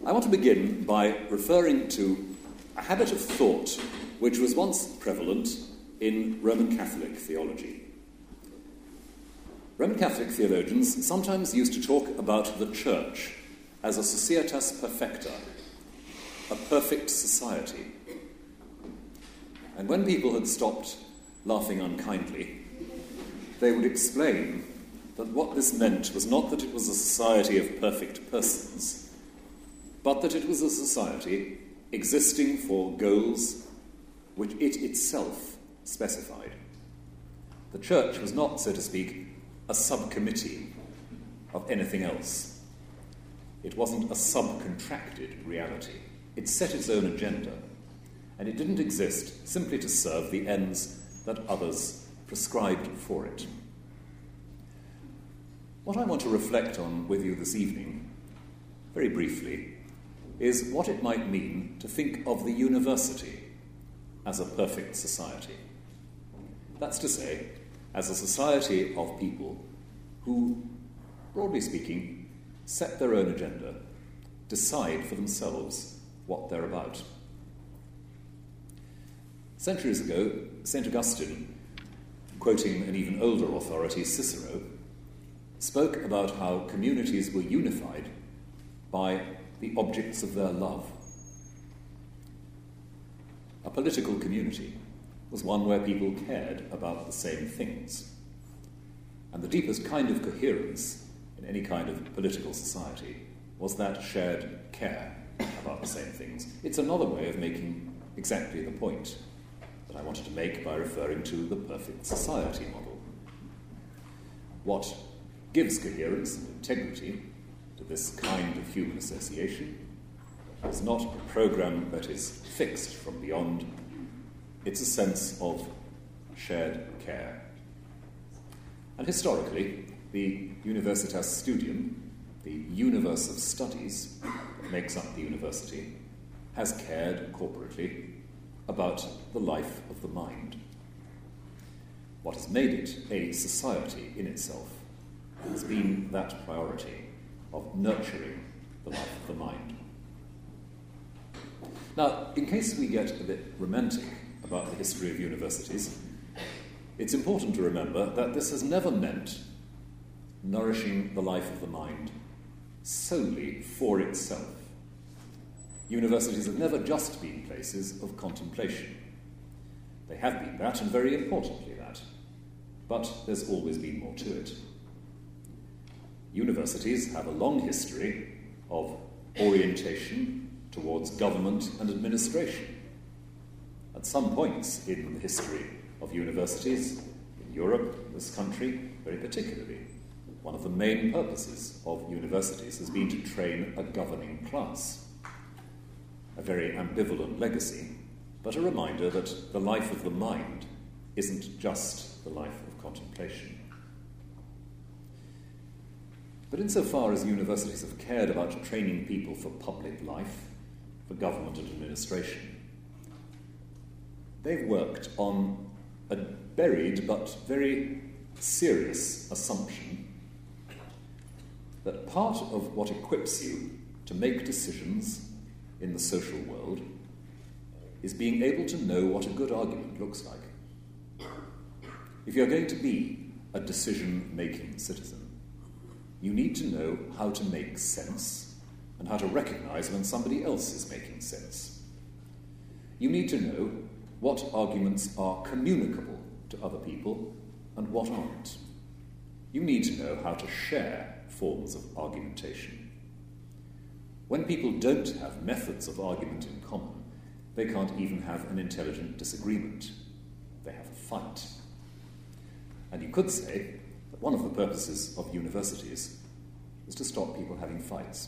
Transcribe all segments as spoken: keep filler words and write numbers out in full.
I want to begin by referring to a habit of thought which was once prevalent in Roman Catholic theology. Roman Catholic theologians sometimes used to talk about the Church as a societas perfecta, a perfect society. And when people had stopped laughing unkindly, they would explain that what this meant was not that it was a society of perfect persons, but that it was a society existing for goals which it itself specified. The Church was not, so to speak, a subcommittee of anything else. It wasn't a subcontracted reality. It set its own agenda, and it didn't exist simply to serve the ends that others prescribed for it. What I want to reflect on with you this evening, very briefly, is what it might mean to think of the university as a perfect society. That's to say, as a society of people who, broadly speaking, set their own agenda, decide for themselves what they're about. Centuries ago, Saint Augustine, quoting an even older authority, Cicero, spoke about how communities were unified by the objects of their love. A political community was one where people cared about the same things. And the deepest kind of coherence in any kind of political society was that shared care about the same things. It's another way of making exactly the point that I wanted to make by referring to the perfect society model. What gives coherence and integrity to this kind of human association is not a program that is fixed from beyond. It's a sense of shared care. And historically, the Universitas Studium, the universe of studies that makes up the university, has cared corporately about the life of the mind. What has made it a society in itself has been that priority of nurturing the life of the mind. Now, in case we get a bit romantic about the history of universities, it's important to remember that this has never meant nourishing the life of the mind solely for itself. Universities have never just been places of contemplation. They have been that, and very importantly that, but there's always been more to it. Universities have a long history of orientation towards government and administration. At some points in the history of universities, in Europe, this country, very particularly, one of the main purposes of universities has been to train a governing class. A very ambivalent legacy, but a reminder that the life of the mind isn't just the life of contemplation. But insofar as universities have cared about training people for public life, for government and administration, they've worked on a buried but very serious assumption that part of what equips you to make decisions in the social world is being able to know what a good argument looks like. If you're going to be a decision-making citizen, you need to know how to make sense and how to recognize when somebody else is making sense. You need to know what arguments are communicable to other people and what aren't. You need to know how to share forms of argumentation. When people don't have methods of argument in common, they can't even have an intelligent disagreement. They have a fight. And you could say that one of the purposes of universities is to stop people having fights.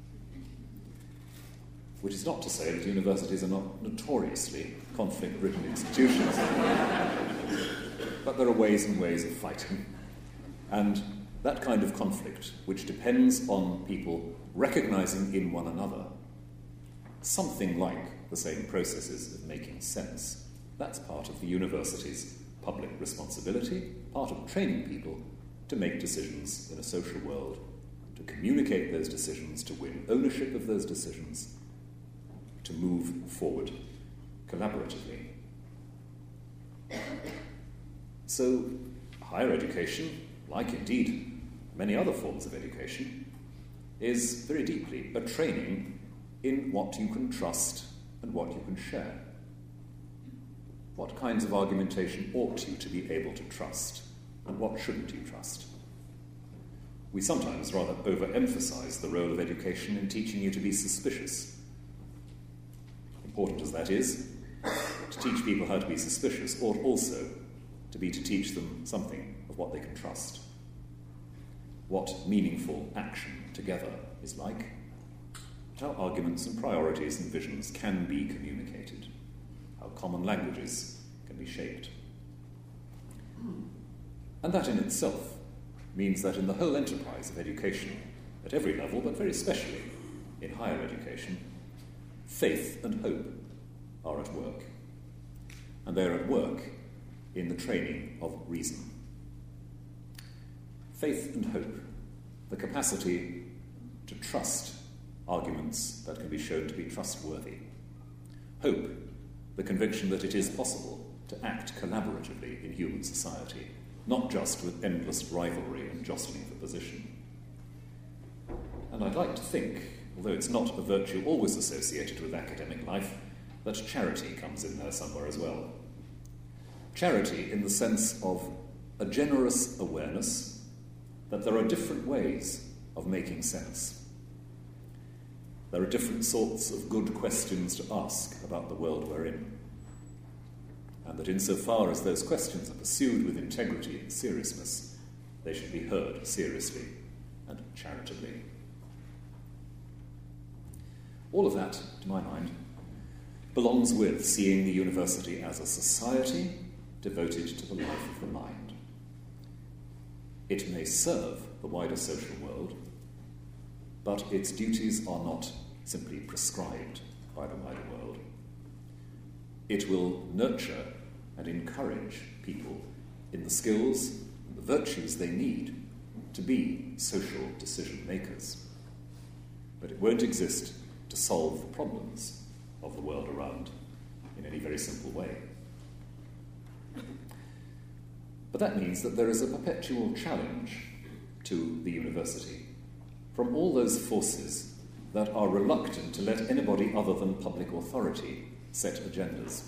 Which is not to say that universities are not notoriously conflict-ridden institutions. But there are ways and ways of fighting. And that kind of conflict, which depends on people recognizing in one another something like the same processes of making sense, that's part of the university's public responsibility, part of training people to make decisions in a social world to communicate those decisions, to win ownership of those decisions, to move forward collaboratively. So, higher education, like indeed many other forms of education, is very deeply a training in what you can trust and what you can share. What kinds of argumentation ought you to be able to trust, and what shouldn't you trust? We sometimes rather overemphasize the role of education in teaching you to be suspicious. Important as that is, to teach people how to be suspicious ought also to be to teach them something of what they can trust. What meaningful action together is like, how arguments and priorities and visions can be communicated, how common languages can be shaped. And that in itself means that in the whole enterprise of education, at every level, but very especially in higher education, faith and hope are at work. And they're at work in the training of reason. Faith and hope, the capacity to trust arguments that can be shown to be trustworthy. Hope, the conviction that it is possible to act collaboratively in human society, not just with endless rivalry and jostling for position. And I'd like to think, although it's not a virtue always associated with academic life, that charity comes in there somewhere as well. Charity in the sense of a generous awareness that there are different ways of making sense. There are different sorts of good questions to ask about the world we're in. And that insofar as those questions are pursued with integrity and seriousness, they should be heard seriously and charitably. All of that, to my mind, belongs with seeing the university as a society devoted to the life of the mind. It may serve the wider social world, but its duties are not simply prescribed by the wider world. It will nurture and encourage people in the skills and the virtues they need to be social decision makers. But it won't exist to solve the problems of the world around in any very simple way. But that means that there is a perpetual challenge to the university from all those forces that are reluctant to let anybody other than public authority set agendas.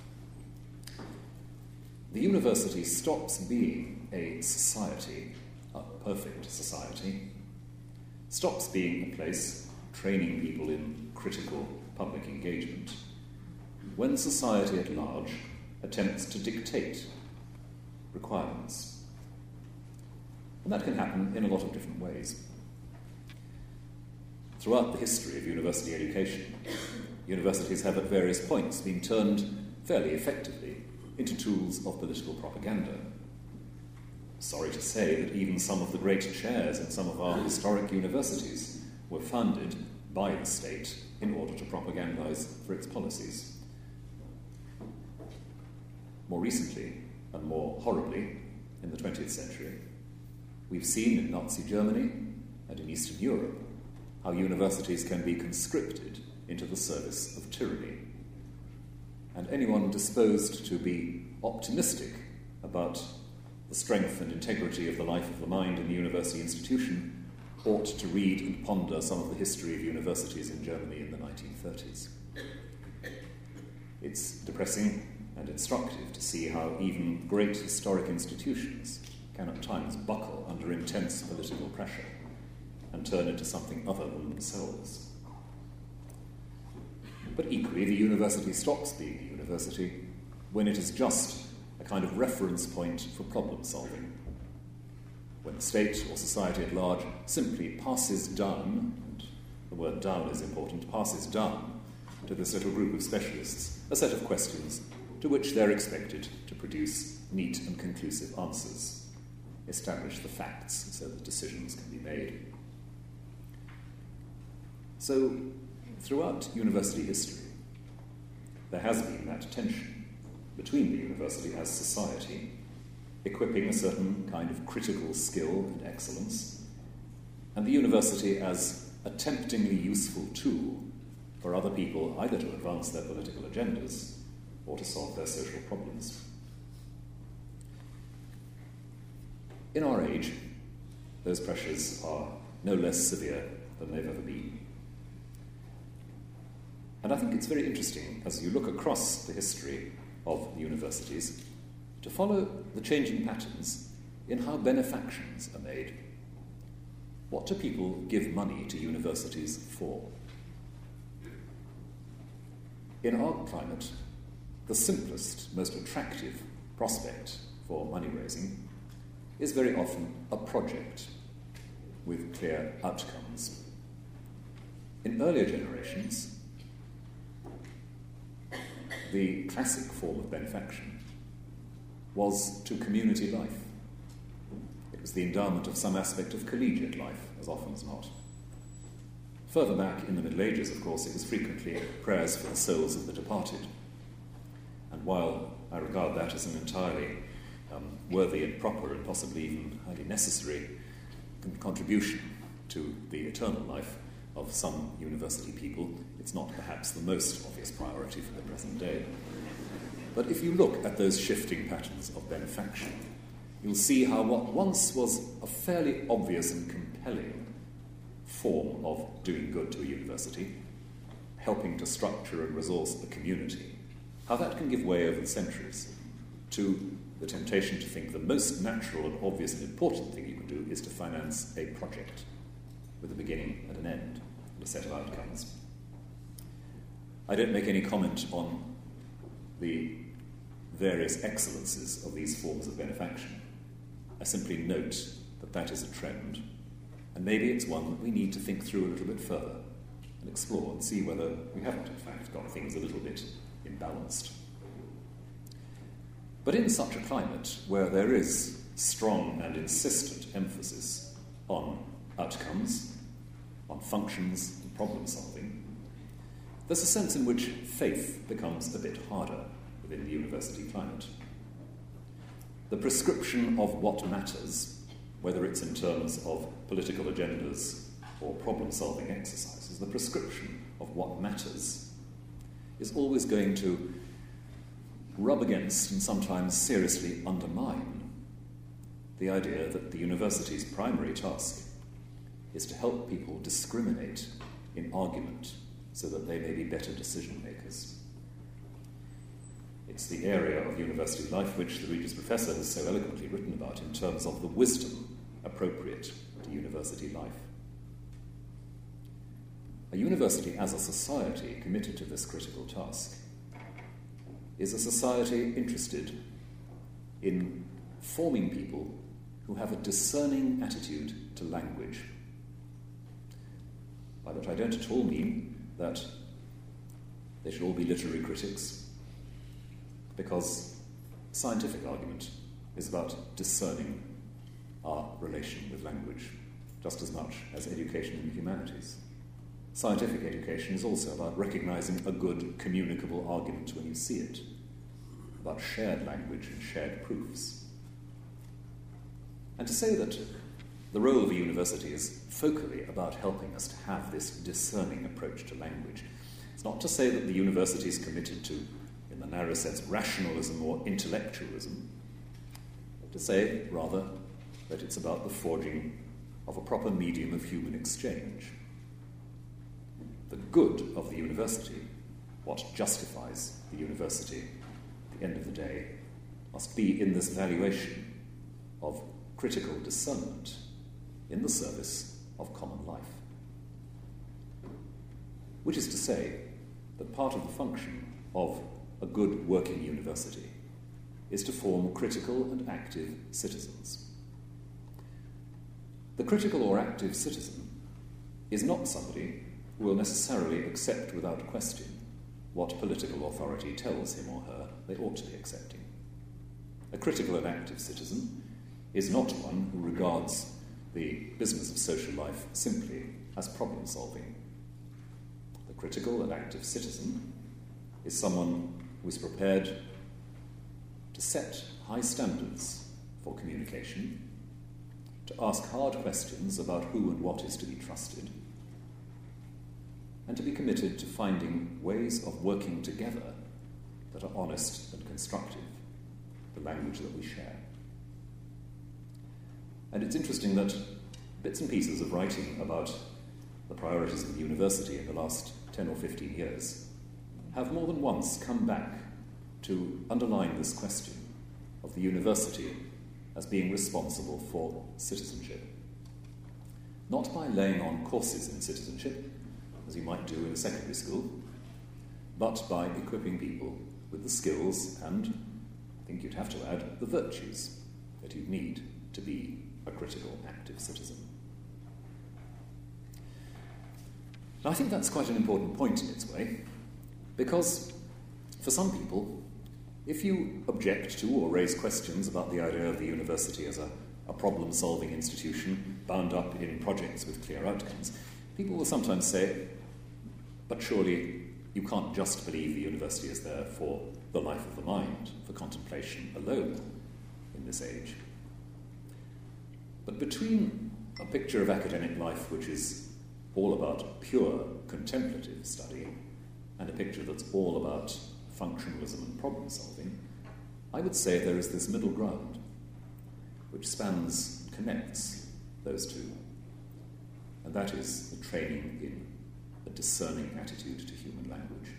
The university stops being a society, a perfect society, stops being a place training people in critical public engagement, when society at large attempts to dictate requirements. And that can happen in a lot of different ways. Throughout the history of university education, universities have at various points been turned fairly effectively into tools of political propaganda. Sorry to say that even some of the great chairs in some of our historic universities were funded by the state in order to propagandize for its policies. More recently, and more horribly, in the twentieth century, we've seen in Nazi Germany and in Eastern Europe how universities can be conscripted into the service of tyranny. And anyone disposed to be optimistic about the strength and integrity of the life of the mind in the university institution ought to read and ponder some of the history of universities in Germany in the nineteen thirties. It's depressing and instructive to see how even great historic institutions can at times buckle under intense political pressure and turn into something other than themselves. But equally, the university stops being a university when it is just a kind of reference point for problem solving. When the state or society at large simply passes down, and the word down is important, passes down to this little group of specialists a set of questions to which they're expected to produce neat and conclusive answers, establish the facts so that decisions can be made. So, throughout university history, there has been that tension between the university as society, equipping a certain kind of critical skill and excellence, and the university as a temptingly useful tool for other people either to advance their political agendas or to solve their social problems. In our age, those pressures are no less severe than they've ever been. And I think it's very interesting, as you look across the history of the universities, to follow the changing patterns in how benefactions are made. What do people give money to universities for? In our climate, the simplest, most attractive prospect for money raising is very often a project with clear outcomes. In earlier generations, the classic form of benefaction was to community life. It was the endowment of some aspect of collegiate life, as often as not. Further back in the Middle Ages, of course, it was frequently prayers for the souls of the departed. And while I regard that as an entirely um, worthy and proper and possibly even highly necessary con- contribution to the eternal life of some university people, it's not perhaps the most obvious priority for the present day. But if you look at those shifting patterns of benefaction, you'll see how what once was a fairly obvious and compelling form of doing good to a university, helping to structure and resource the community, how that can give way over the centuries to the temptation to think the most natural and obvious and important thing you can do is to finance a project with a beginning and an end and a set of outcomes. I don't make any comment on the various excellences of these forms of benefaction. I simply note that that is a trend, and maybe it's one that we need to think through a little bit further and explore and see whether we haven't, in fact, got things a little bit imbalanced. But in such a climate where there is strong and insistent emphasis on outcomes, on functions and problem solving, there's a sense in which faith becomes a bit harder within the university climate. The prescription of what matters, whether it's in terms of political agendas or problem-solving exercises, the prescription of what matters is always going to rub against and sometimes seriously undermine the idea that the university's primary task is to help people discriminate in argument so that they may be better decision makers. It's the area of university life which the Regis Professor has so eloquently written about in terms of the wisdom appropriate to university life. A university as a society committed to this critical task is a society interested in forming people who have a discerning attitude to language. By which I don't at all mean that they should all be literary critics, because scientific argument is about discerning our relation with language, just as much as education in the humanities. Scientific education is also about recognizing a good communicable argument when you see it, about shared language and shared proofs. And to say that the role of a university is focally about helping us to have this discerning approach to language, it's not to say that the university is committed to, in the narrow sense, rationalism or intellectualism, but to say, rather, that it's about the forging of a proper medium of human exchange. The good of the university, what justifies the university at the end of the day, must be in this valuation of critical discernment in the service of common life. Which is to say that part of the function of a good working university is to form critical and active citizens. The critical or active citizen is not somebody who will necessarily accept without question what political authority tells him or her they ought to be accepting. A critical and active citizen is not one who regards the business of social life simply as problem solving. The critical and active citizen is someone who is prepared to set high standards for communication, to ask hard questions about who and what is to be trusted, and to be committed to finding ways of working together that are honest and constructive, the language that we share. And it's interesting that bits and pieces of writing about the priorities of the university in the last ten or fifteen years have more than once come back to underline this question of the university as being responsible for citizenship. Not by laying on courses in citizenship, as you might do in a secondary school, but by equipping people with the skills and, I think you'd have to add, the virtues that you need to be a critical, active citizen. Now, I think that's quite an important point in its way, because for some people, if you object to or raise questions about the idea of the university as a, a problem-solving institution bound up in projects with clear outcomes, people will sometimes say, but surely you can't just believe the university is there for the life of the mind, for contemplation alone in this age. But between a picture of academic life which is all about pure contemplative study and a picture that's all about functionalism and problem solving, I would say there is this middle ground which spans and connects those two, and that is the training in a discerning attitude to human language.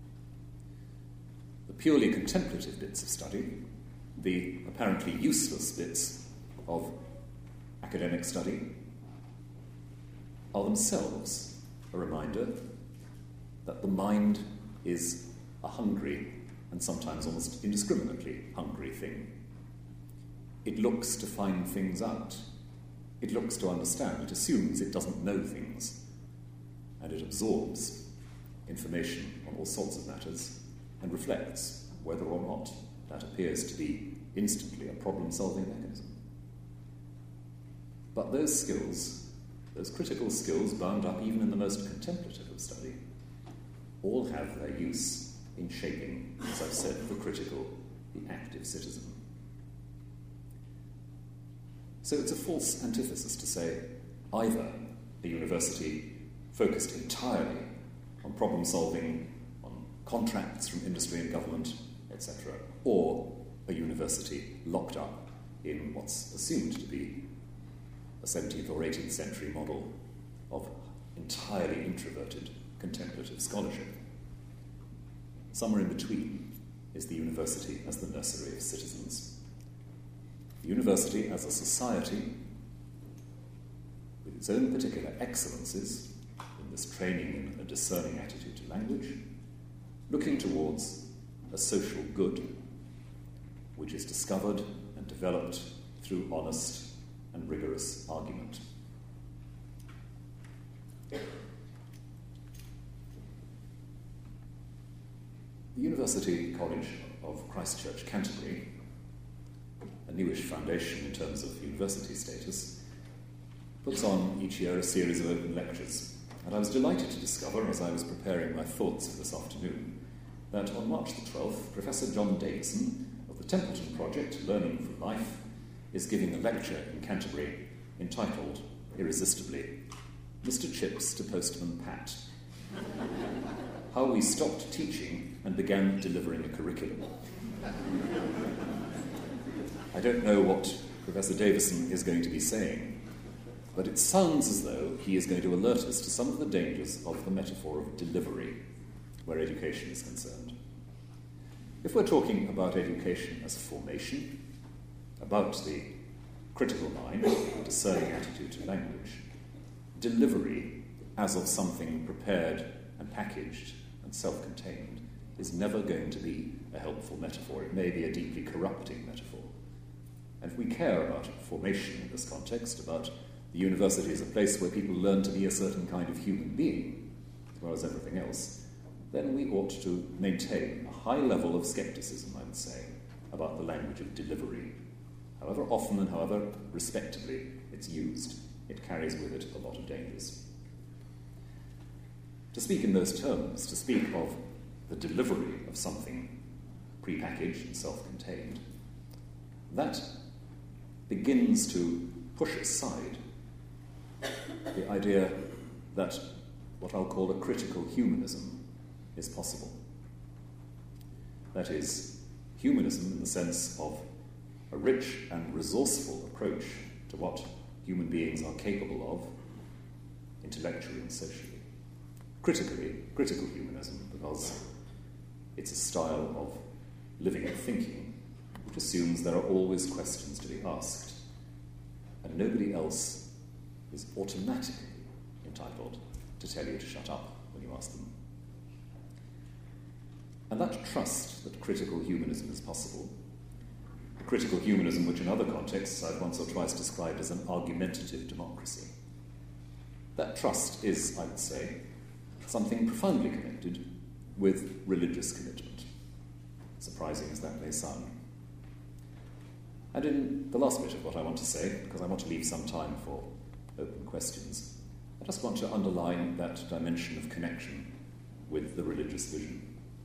The purely contemplative bits of study, the apparently useless bits of academic study, are themselves a reminder that the mind is a hungry and sometimes almost indiscriminately hungry thing. It looks to find things out. It looks to understand. It assumes it doesn't know things. And it absorbs information on all sorts of matters and reflects whether or not that appears to be instantly a problem-solving mechanism. But those skills, those critical skills bound up even in the most contemplative of study, all have their use in shaping, as I've said, the critical, the active citizen. So it's a false antithesis to say either a university focused entirely on problem solving, on contracts from industry and government, et cetera, or a university locked up in what's assumed to be a seventeenth or eighteenth century model of entirely introverted contemplative scholarship. Somewhere in between is the university as the nursery of citizens. The university as a society with its own particular excellences in this training in a discerning attitude to language, looking towards a social good which is discovered and developed through honest and rigorous argument. The University College of Christ Church, Canterbury, a newish foundation in terms of university status, puts on each year a series of open lectures. And I was delighted to discover, as I was preparing my thoughts for this afternoon, that on March the twelfth, Professor John Davison of the Templeton Project, Learning from Life, is giving a lecture in Canterbury entitled, irresistibly, Mister Chips to Postman Pat. How we stopped teaching and began delivering a curriculum. I don't know what Professor Davison is going to be saying, but it sounds as though he is going to alert us to some of the dangers of the metaphor of delivery, where education is concerned. If we're talking about education as formation, about the critical mind, the discerning attitude to language, delivery as of something prepared and packaged and self-contained is never going to be a helpful metaphor. It may be a deeply corrupting metaphor. And if we care about formation in this context, about the university as a place where people learn to be a certain kind of human being, as well as everything else, then we ought to maintain a high level of skepticism, I would say, about the language of delivery. However often and however respectably it's used, it carries with it a lot of dangers. To speak in those terms, to speak of the delivery of something prepackaged and self-contained, that begins to push aside the idea that what I'll call a critical humanism is possible. That is, humanism in the sense of a rich and resourceful approach to what human beings are capable of, intellectually and socially. Critically, critical humanism, because it's a style of living and thinking which assumes there are always questions to be asked, and nobody else is automatically entitled to tell you to shut up when you ask them. And that trust that critical humanism is possible, a critical humanism which in other contexts I've once or twice described as an argumentative democracy, that trust is, I would say, something profoundly connected with religious commitment, surprising as that may sound. And in the last bit of what I want to say, because I want to leave some time for open questions, I just want to underline that dimension of connection with the religious vision.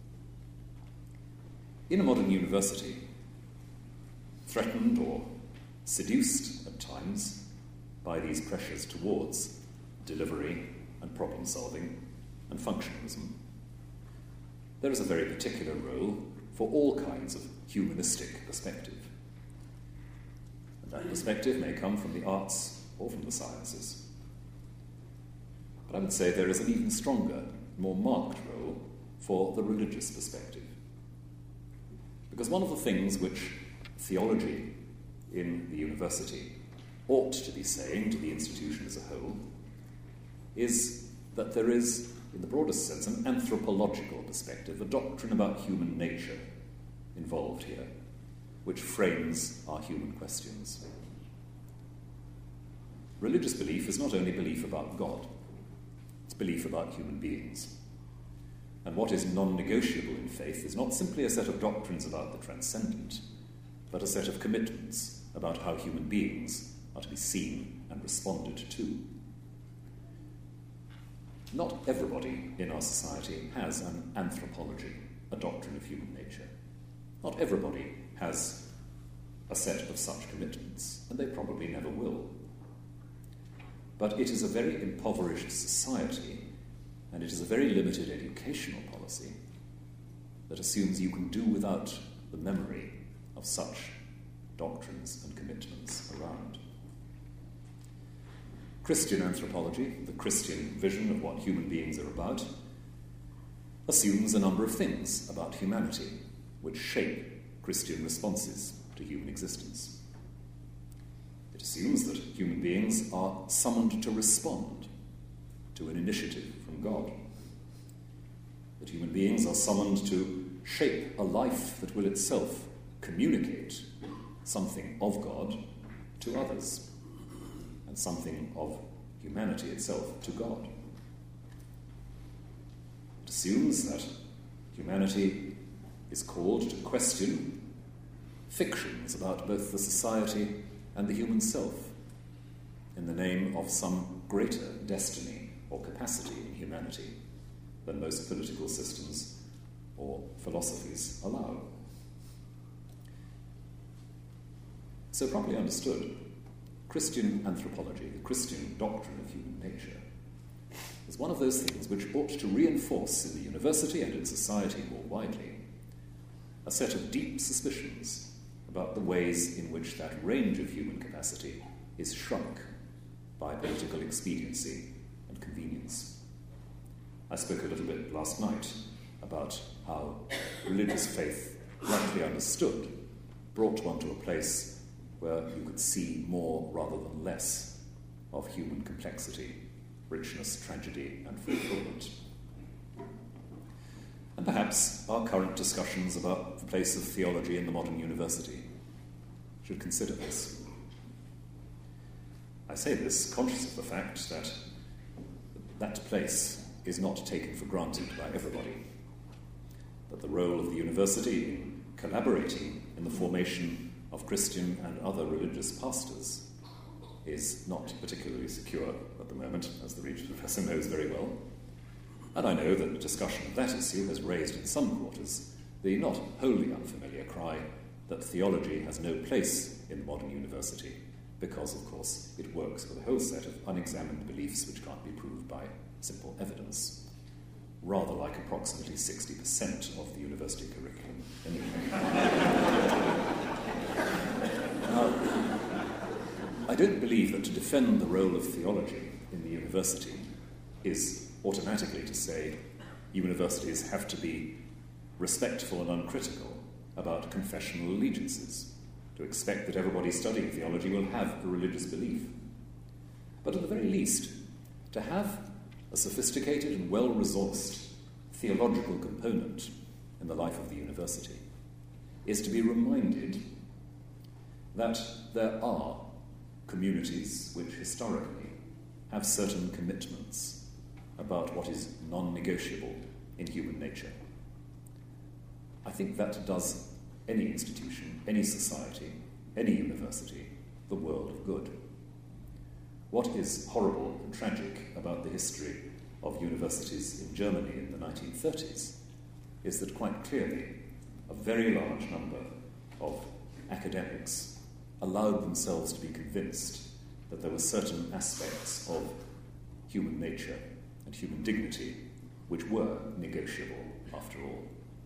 In a modern university, threatened or seduced at times by these pressures towards delivery and problem-solving and functionalism, there is a very particular role for all kinds of humanistic perspective. And that perspective may come from the arts or from the sciences. But I would say there is an even stronger, more marked role for the religious perspective. Because one of the things which theology in the university ought to be saying to the institution as a whole is that there is, in the broadest sense, an anthropological perspective, a doctrine about human nature involved here, which frames our human questions. Religious belief is not only belief about God, it's belief about human beings. And what is non-negotiable in faith is not simply a set of doctrines about the transcendent, but a set of commitments about how human beings are to be seen and responded to. Not everybody in our society has an anthropology, a doctrine of human nature. Not everybody has a set of such commitments, and they probably never will. But it is a very impoverished society, and it is a very limited educational policy that assumes you can do without the memory of such doctrines and commitments around. Christian anthropology, the Christian vision of what human beings are about, assumes a number of things about humanity which shape Christian responses to human existence. It assumes that human beings are summoned to respond to an initiative from God. That human beings are summoned to shape a life that will itself communicate something of God to others, and something of humanity itself to God. It assumes that humanity is called to question fictions about both the society and the human self in the name of some greater destiny or capacity in humanity than most political systems or philosophies allow. So, properly understood, Christian anthropology, the Christian doctrine of human nature, is one of those things which ought to reinforce in the university and in society more widely a set of deep suspicions about the ways in which that range of human capacity is shrunk by political expediency and convenience. I spoke a little bit last night about how religious faith, rightly understood, brought one to a place where you could see more rather than less of human complexity, richness, tragedy, and fulfillment. And perhaps our current discussions about the place of theology in the modern university should consider this. I say this conscious of the fact that that place is not taken for granted by everybody, that the role of the university in collaborating in the formation of Christian and other religious pastors is not particularly secure at the moment, as the Regent Professor knows very well. And I know that the discussion of that issue has raised in some quarters the not wholly unfamiliar cry that theology has no place in the modern university because, of course, it works with a whole set of unexamined beliefs which can't be proved by simple evidence, rather like approximately sixty percent of the university curriculum anyway. Now, I don't believe that to defend the role of theology in the university is automatically to say universities have to be respectful and uncritical about confessional allegiances, to expect that everybody studying theology will have a religious belief. But at the very least, to have a sophisticated and well-resourced theological component in the life of the university is to be reminded that there are communities which historically have certain commitments about what is non-negotiable in human nature. I think that does any institution, any society, any university, the world of good. What is horrible and tragic about the history of universities in Germany in the nineteen thirties is that quite clearly a very large number of academics allowed themselves to be convinced that there were certain aspects of human nature and human dignity which were negotiable after all.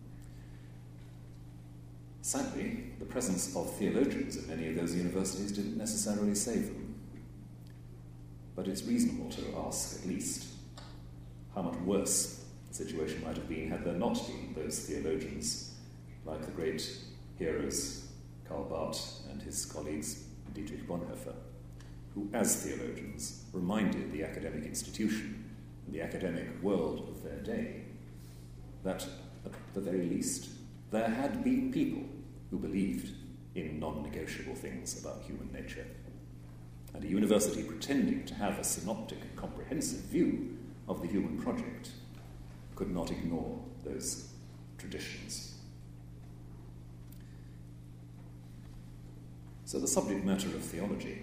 Sadly, the presence of theologians in many of those universities didn't necessarily save them. But it's reasonable to ask, at least, how much worse the situation might have been had there not been those theologians like the great heroes Karl Barth and his colleagues Dietrich Bonhoeffer, who, as theologians, reminded the academic institution and the academic world of their day that, at the very least, there had been people who believed in non-negotiable things about human nature. And a university pretending to have a synoptic and comprehensive view of the human project could not ignore those traditions. So the subject matter of theology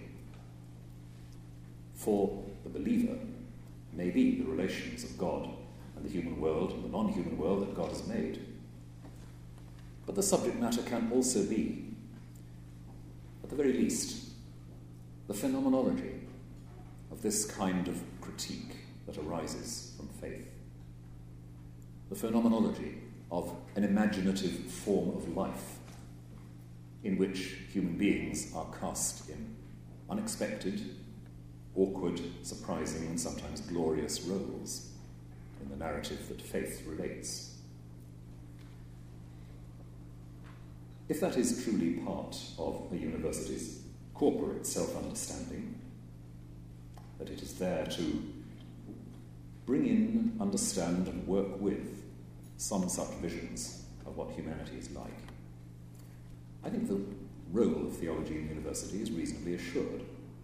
for the believer may be the relations of God and the human world and the non-human world that God has made. But the subject matter can also be, at the very least, the phenomenology of this kind of critique that arises from faith. The phenomenology of an imaginative form of life in which human beings are cast in unexpected, awkward, surprising, and sometimes glorious roles in the narrative that faith relates. If that is truly part of a university's corporate self-understanding, that it is there to bring in, understand, and work with some such visions of what humanity is like, I think the role of theology in university is reasonably assured.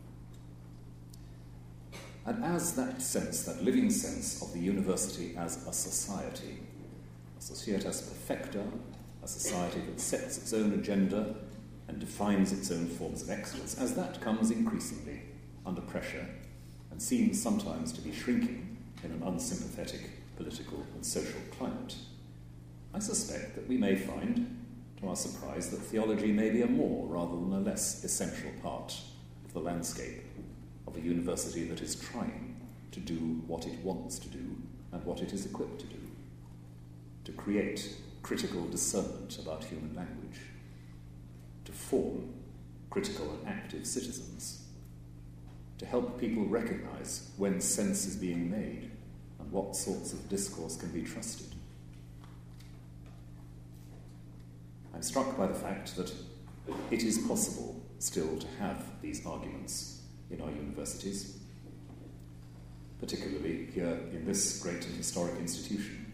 And as that sense, that living sense of the university as a society, a societas perfecta, a society that sets its own agenda and defines its own forms of excellence, as that comes increasingly under pressure and seems sometimes to be shrinking in an unsympathetic political and social climate, I suspect that we may find, to our surprise, that theology may be a more rather than a less essential part of the landscape of a university that is trying to do what it wants to do and what it is equipped to do, to create critical discernment about human language, to form critical and active citizens, to help people recognize when sense is being made and what sorts of discourse can be trusted. I'm struck by the fact that it is possible still to have these arguments in our universities, particularly here in this great and historic institution.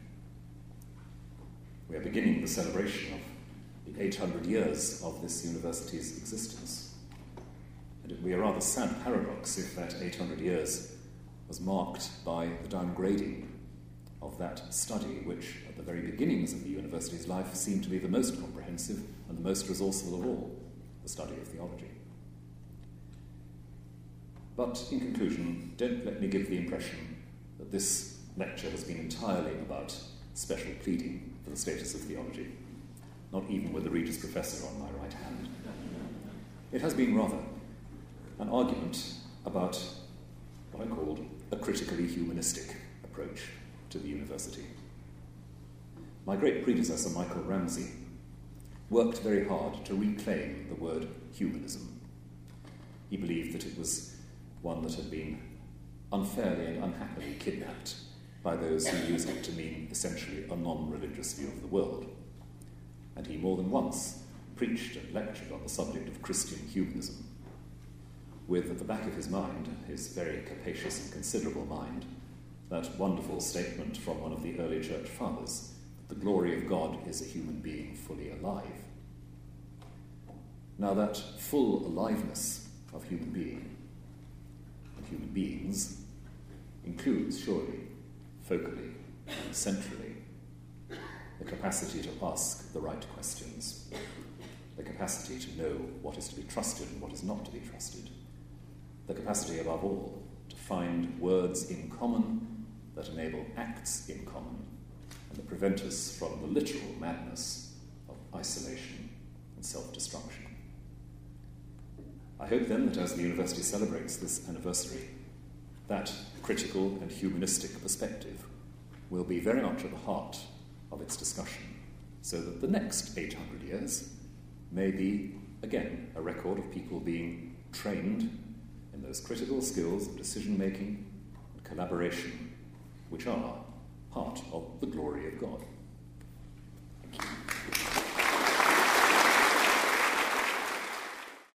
We are beginning the celebration of the eight hundred years of this university's existence. And it would be a rather sad paradox if that eight hundred years was marked by the downgrading of that study, which at the very beginnings of the university's life seemed to be the most comprehensive and the most resourceful of all, the study of theology. But in conclusion, don't let me give the impression that this lecture has been entirely about special pleading for the status of theology, not even with the Regius Professor on my right hand. It has been rather an argument about what I called a critically humanistic approach to the university. My great predecessor, Michael Ramsey, worked very hard to reclaim the word humanism. He believed that it was one that had been unfairly and unhappily kidnapped by those who used it to mean essentially a non-religious view of the world. And he more than once preached and lectured on the subject of Christian humanism, with at the back of his mind, his very capacious and considerable mind, that wonderful statement from one of the early church fathers, that the glory of God is a human being fully alive. Now that full aliveness of human being and human beings includes, surely, focally and centrally, the capacity to ask the right questions, the capacity to know what is to be trusted and what is not to be trusted, the capacity, above all, to find words in common that enable acts in common and that prevent us from the literal madness of isolation and self-destruction. I hope then that as the university celebrates this anniversary, that critical and humanistic perspective will be very much at the heart of its discussion, so that the next eight hundred years may be, again, a record of people being trained in those critical skills of decision-making and collaboration, which are part of the glory of God.